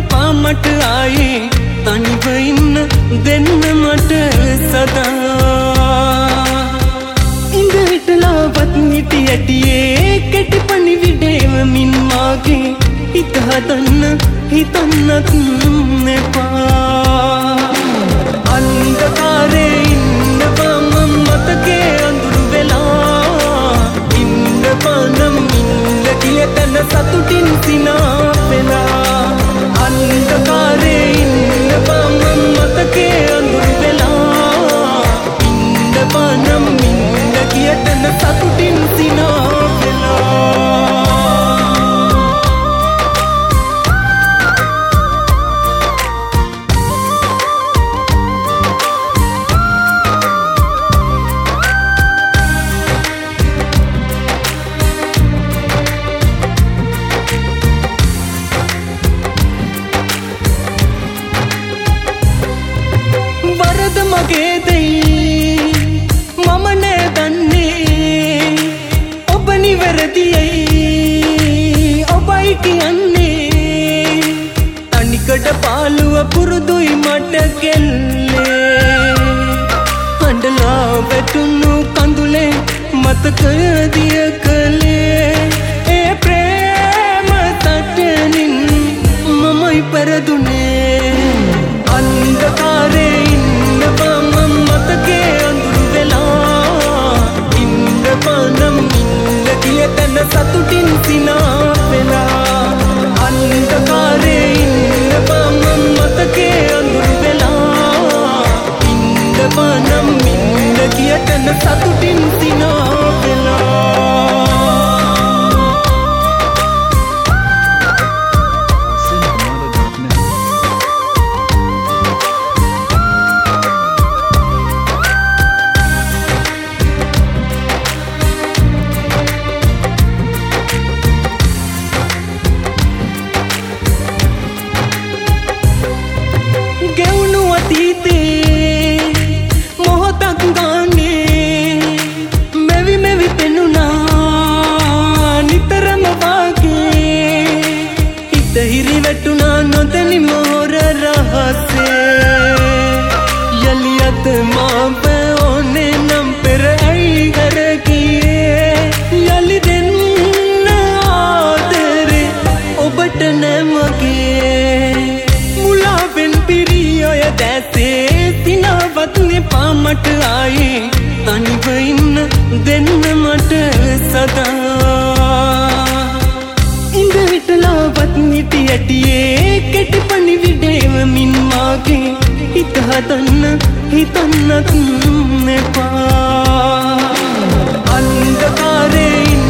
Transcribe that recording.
එපා මට ආයේ තනිව ඉන්න දෙන්න මට සදා ඉඳ හිටලාවත් නිටි ඇටියේ කෙටි පණිවිඩේම මින් මාගේ හිත හදන්න හිතන්නත් එපා අන්ධකාරේ ඉන්නවා මම මතකේ අඳුරු වෙලා ඉන්නවා නම් ඉන්න කිය තන සතුටින් සිනා වෙලා අන්ධකාරේ ඉන්නවා මම මතකේ අඳුරු වෙලා ඉන්නවා නම් ඉන්න කිය තන සතුටින් සිනා වෙලා මගේ දෙයි මම නෑ දන්නේ ඔබ නිවැරදියි ඔබයි කියන්නේ තනිකඩ පාළුව පුරුදුයි මට කෙල්ලේ හඬලා වැටුණු කඳුලේ මතකදිය කළේ ඒ ප්‍රේම තටනින් මමයි පෙරදුනේ අන්ධකාරේ මතකේ අඳුරු වෙලා ඉන්නවා නම් ඉන්න කිය තන සතුටින් සිනා වෙලා අන්ධකාරේ ඉන්නවා මම මතකේ අඳුරු වෙලා ඉන්නවා නම් ඉන්න කිය තන සතුටින් සිනා වෙලා හිරි වැටුණා නොදැනි මෝර රහසේ යලි අත මාව ඕනේ නම් පෙර ඇයි කර ගියේ යලි දෙන්න ආදරේ ඔබට නැමගේ මුලාවෙන් පිරී ඔය දැසේ සිනාවත් එපා මට ආයේ තනිව ඉන්න දෙන්න මට සදා ඉඳ හිටලාවත් නිටි ඇටියේ කෙටි පණිවිඩේම මින් මාගේ හිත හදන්න හිතන්නත් එපා අන්ධකාරේ